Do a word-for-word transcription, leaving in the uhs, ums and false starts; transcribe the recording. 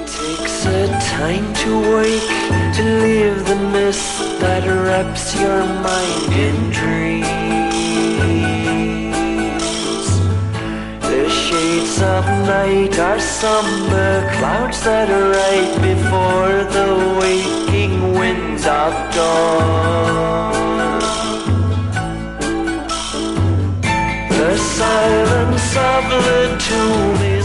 Takes a time to wake, to leave the mist that wraps your mind in dreams. The shades of night are somber clouds that ride before the waking winds of dawn. The silence of the tomb